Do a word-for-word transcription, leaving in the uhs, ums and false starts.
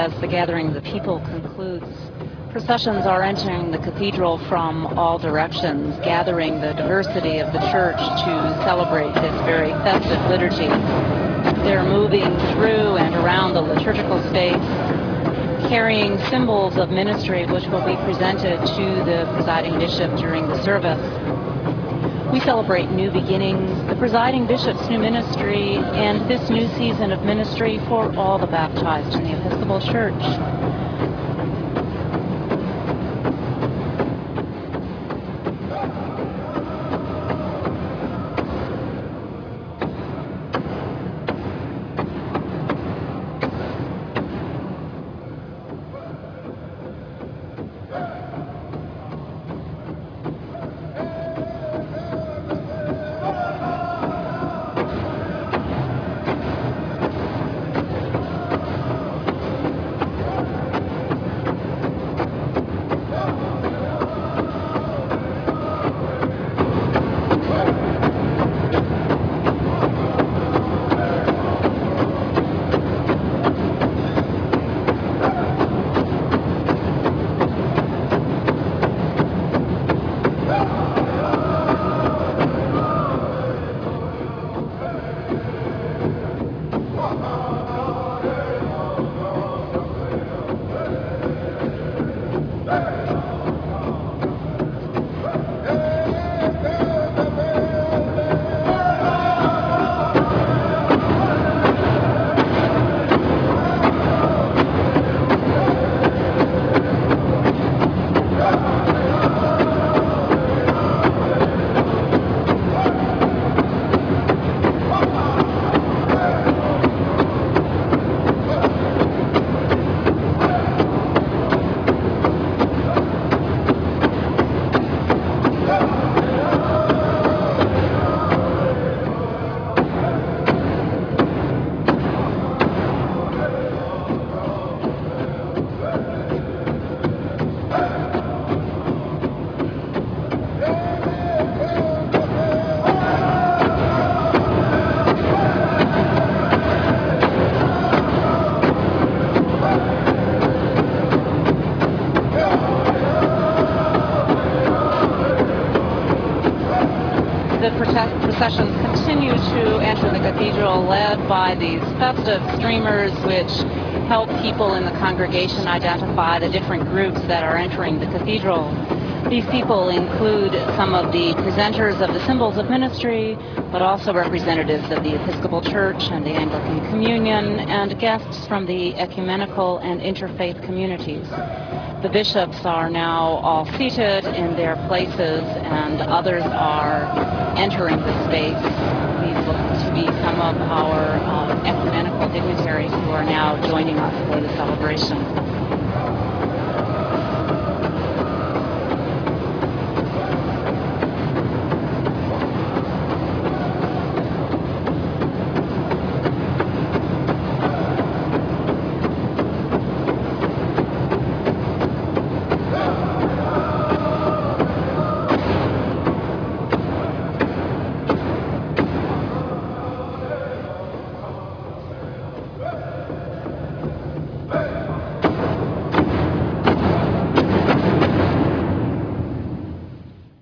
as the gathering of the people concludes, processions are entering the cathedral from all directions, gathering the diversity of the church to celebrate this very festive liturgy. They're moving through and around the liturgical space, carrying symbols of ministry which will be presented to the presiding bishop during the service. We celebrate new beginnings, the presiding bishop's new ministry, and this new season of ministry for all the baptized in the Episcopal Church. The processions continue to enter the cathedral, led by these festive streamers which help people in the congregation identify the different groups that are entering the cathedral. These people include some of the presenters of the symbols of ministry, but also representatives of the Episcopal Church and the Anglican Communion, and guests from the ecumenical and interfaith communities. The bishops are now all seated in their places, and others are entering the space. These look to be some of our uh, ecumenical dignitaries who are now joining us for the celebration.